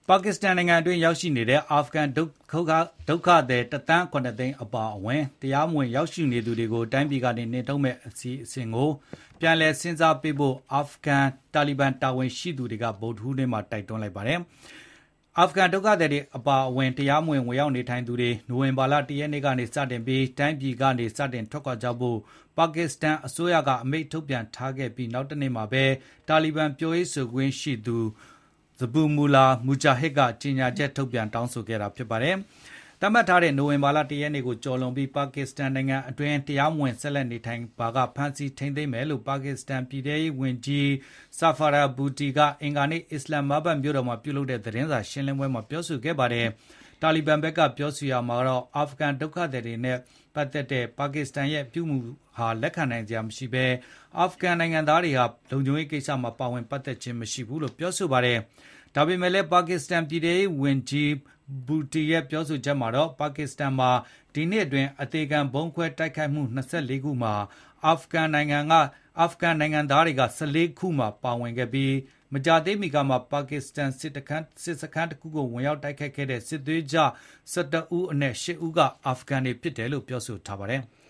ပါကစ္စတန်နိုင်ငံအတွင်းရောက်ရှိနေတဲ့အာဖဂန်ဒုက္ခသည်1 သန်း 7 သိန်းအပါအဝင်တရားမဝင်ရောက်ရှိနေသူတွေကိုတိုင်းပြည်ကနေနှင်ထုတ်မယ့်အစီအစဉ်ကိုပြန်လည်စဉ်းစားပေးဖို့အာဖဂန်တာလီဘန်တာဝန်ရှိသူတွေကဗုဒ္ဓဟူးနေ့မှာတိုက်တွန်းလိုက်ပါတယ်။အာဖဂန်ဒုက္ခသည်တွေအပါအဝင်တရားမဝင်ဝင်ရောက်နေထိုင်သူတွေနိုဝင်ဘာလ 1 ရက်နေ့ကနေစတင်ပြီးတိုင်းပြည်ကနေစတင်ထွက်ခွာကြဖို့ပါကစ္စတန်အစိုးရကအမိန့်ထုတ်ပြန်ထားခဲ့ပြီးနောက်တနေ့မှာပဲတာလီဘန်ပြောရေးဆိုခွင့်ရှိသူဇဘူမူလာမူဂျာဟစ်ကကြေညာချက်ထုတ်ပြန်တောင်းဆိုခဲ့တာဖြစ်ပါတယ်။သတ်မှတ်ထားတဲ့နိုဝင်ဘာလ 1 ရက်နေ့ကိုကျော်လွန်ပြီးပါကစ္စတန်နိုင်ငံအတွင်းတရားမဝင်ဆက်လက်နေထိုင်ပါကဖမ်းဆီးထိန်းသိမ်းမယ်လို့ပါကစ္စတန်ပြည်ထရေးဝန်ကြီးဆာဖာရာဘူတီကအင်္ဂါနေ့အစ္စလမ်မာဘတ်မြို့တော်မှာပြုလုပ်တဲ့သတင်းစာရှင်းလင်းပွဲမှာပြောဆိုခဲ့ပါတယ်။တာလီဘန်ဘက်ကပြောဆိုရာမှာတော့အာဖဂန်ဒုက္ခသည်တွေနဲ့ပတ်သက်တဲ့ပါကစ္စတန်ရဲ့ပြုမှုဟာလက်ခံနိုင်စရာမရှိဘဲအာဖဂန်နိုင်ငံသားတွေဟာလုံခြုံရေးကိစ္စမှာပါဝင်ပတ်သက်ခြင်းမရှိဘူးလို့ပြောဆိုပါတယ်။ဒါပေမဲ့လည်းပါကစ္စတန်ပြည်ထောင်စုဝန်ကြီးဘူတီရဲ့ပြောဆိုချက်မှာတော့ပါကစ္စတန်မှာဒီနှစ်အတွင်းအသေးခံဘုံခွဲတိုက်ခိုက်မှု24ခုမှာအာဖဂန်နိုင်ငံသားတွေက14ခုမှာပါဝင်ခဲ့ပြီးမကြာသေးမီကမှပါကစ္စတန်စစ်စခန်းတစ်ခုကိုဝင်ရောက်တိုက်ခိုက်ခဲ့တဲ့စစ်သွေးကြွ12ဦးအနက်8ဦးကအာဖဂန်တွေဖြစ်တယ်လို့ပြောဆိုထားပါတယ်။